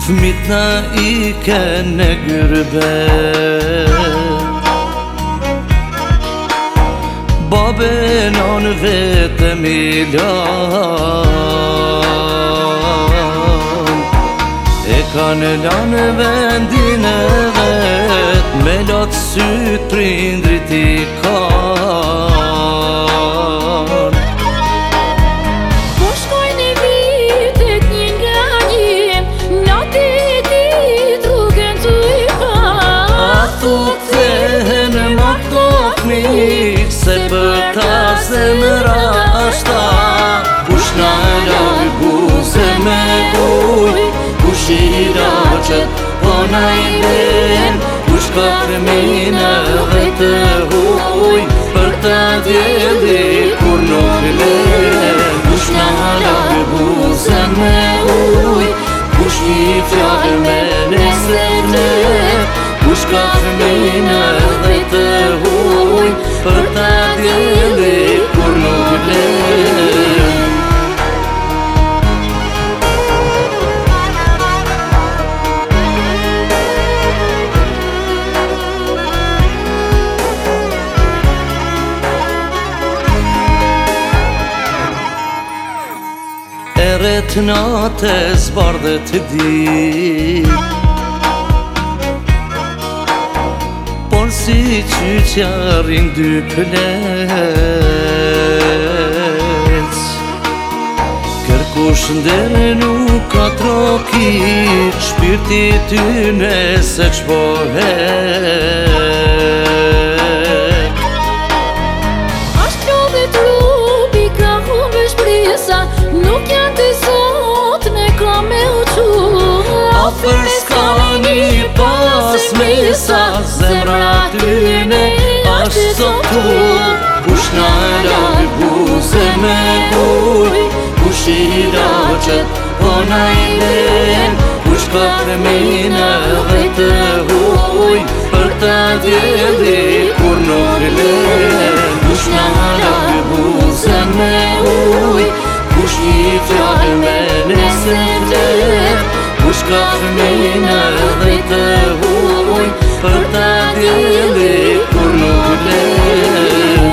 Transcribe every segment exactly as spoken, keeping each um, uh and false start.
Fmit na I ken në gërbet, babe nanë vetëm I lan, e kanë lanë vendin e vet, me latë sytë prindrit I kanë. Po shkojnë e vitet një nga një, natë e ditë rrugën të I kanë. A thot thehen ma këto fmik, se për ta zemra ashta, kush na laj buze me uj, kush I laqet po na I ven, kush ka fëmina dhe të huj, për ta djeli kur nuk len. Kush na laj buze me uj, kush I fjallë me nesër let, kush ka fëmina dhe të huj, për ta djeli kur nuk len. Eret natës bardhët të dit, por si qyqarin dy plec, kërkush ndere nuk ka trokit, shpirti tyne se qpohet. Ashtë lodhe trupi ka humbe shpresa, nuk janë të zot me ka me uqu. Afer s'ka një pas mesa, zemra tyne ashtë zotu. Kush na laj buze me uj, kush I laqet po na I len, kush ka fëmina dhe të huj, për ta djeli kur nuk len. Kush na laj buze me uj, kush I fjallë me nesër let, kush ka fëmina dhe të huj, për ta djeli kur nuk len.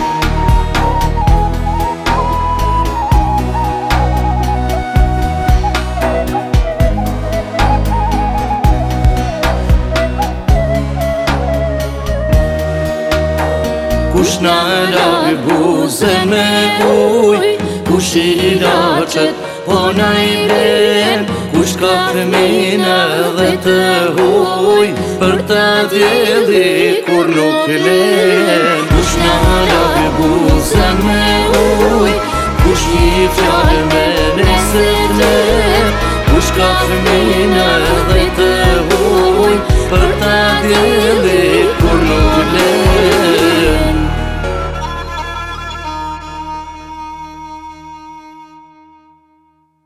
Kush na laj buze me uj, kush I laqet po na I len, kush ka fëmina dhe të huj, për ta djeli kur nuk len. Kush na laj buze me uj, kush I fjallë me nesër let, kush ka fëmina